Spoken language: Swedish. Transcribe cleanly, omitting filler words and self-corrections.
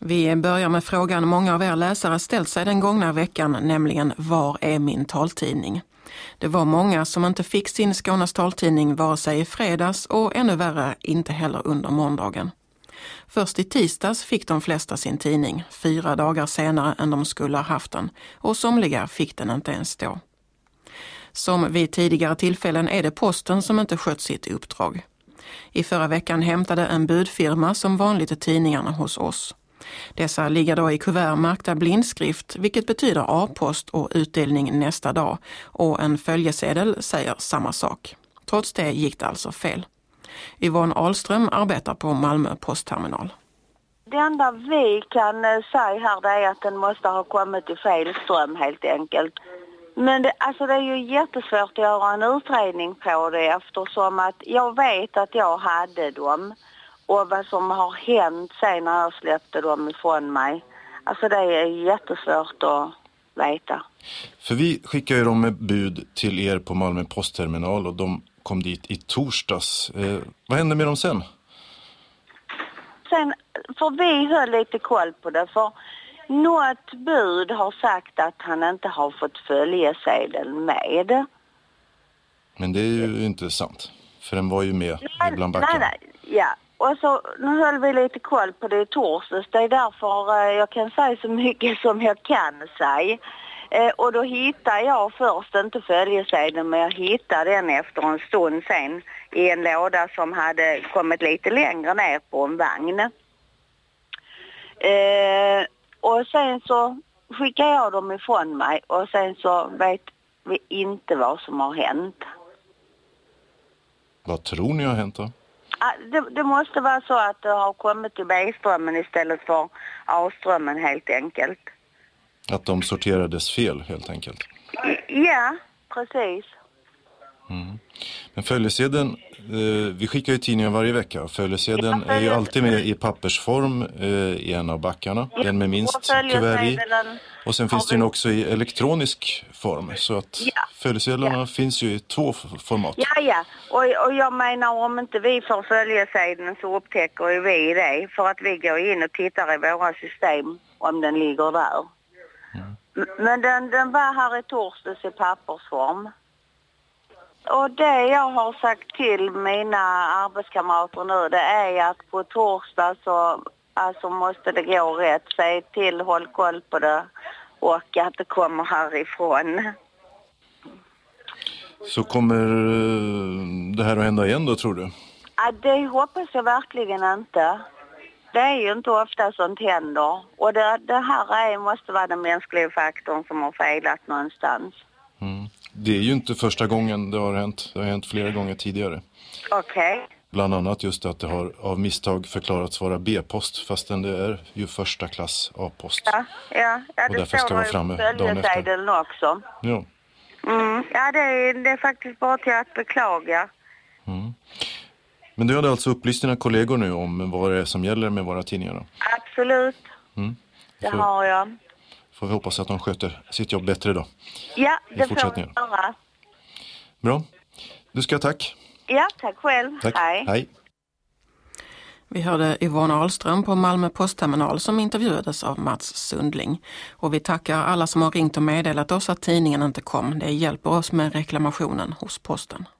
Vi börjar med frågan många av er läsare ställt sig den gångna veckan, nämligen var är min taltidning? Det var många som inte fick sin Skånes taltidning vare sig i fredags och ännu värre inte heller under måndagen. Först i tisdags fick de flesta sin tidning, 4 dagar senare än de skulle ha haft den, och somliga fick den inte ens då. Som vid tidigare tillfällen är det posten som inte skött sitt uppdrag. I förra veckan hämtade en budfirma som vanligt tidningarna hos oss. Dessa ligger då i kuvert märkta blindskrift, vilket betyder A-post och utdelning nästa dag, och en följesedel säger samma sak. Trots det gick det alltså fel. Yvonne Ahlström arbetar på Malmö postterminal. Det enda vi kan säga här det är att den måste ha kommit i fel ström helt enkelt. Men det är ju jättesvårt att göra en utredning på det eftersom att jag vet att jag hade dem och vad som har hänt sen när jag släppte dem ifrån mig. Alltså det är jättesvårt att veta. För vi skickar ju dem med bud till er på Malmö postterminal och de kom dit i torsdags. Vad hände med dem sen? För vi höll lite koll på det, för något bud har sagt att han inte har fått följesedeln med. Men det är ju inte sant, för den var ju med bland backarna. Nej, ja. Och så nu höll vi lite koll på det i torsdags. Det är därför jag kan säga så mycket som jag kan säga. Och då hittade jag först inte följesedeln, men jag hittade den efter en stund sen i en låda som hade kommit lite längre ner på en vagn. Och sen så skickade jag dem ifrån mig och sen så vet vi inte vad som har hänt. Vad tror ni har hänt då? Det måste vara så att det har kommit till B-strömmen istället för A-strömmen helt enkelt. Att de sorterades fel helt enkelt? Ja, precis. Mm. Men följesedeln, vi skickar ju tidningar varje vecka. Följesedeln är ju alltid med i pappersform i en av backarna. En med minst kuvert i. Och sen finns det ju också i elektronisk form. Så att följesedlarna finns ju i 2 format. Ja. Och jag menar om inte vi får följesedeln så upptäcker ju vi det. För att vi går in och tittar i våra system om den ligger där. Mm. Men den var här i torsdags i pappersform. Och det jag har sagt till mina arbetskamrater nu, det är att på torsdag så måste det gå rätt. Säg till, håll koll på det och att det kommer härifrån. Så kommer det här att hända igen då, tror du? Ja, det hoppas jag verkligen inte. Det är ju inte ofta sånt händer. Och det här måste vara den mänskliga faktorn som har failat någonstans. Mm. Det är ju inte första gången det har hänt. Det har hänt flera gånger tidigare. Okej. Bland annat just att det har av misstag förklarats vara B-post fastän det är ju första klass A-post. Ja, och det därför ska vara framme dagen efter. Också. Ja. Ja, det är faktiskt bara till att beklaga. Mm. Men du hade alltså upplyst dina kollegor nu om vad det är som gäller med våra tidningar då? Absolut. Det har jag. Får vi hoppas att de sköter sitt jobb bättre då. Ja, det får vi göra. Bra. Du ska tack. Ja, tack själv. Tack. Hej. Vi hörde Yvonne Ahlström på Malmö postterminal som intervjuades av Mats Sundling. Och vi tackar alla som har ringt och meddelat oss att tidningen inte kom. Det hjälper oss med reklamationen hos posten.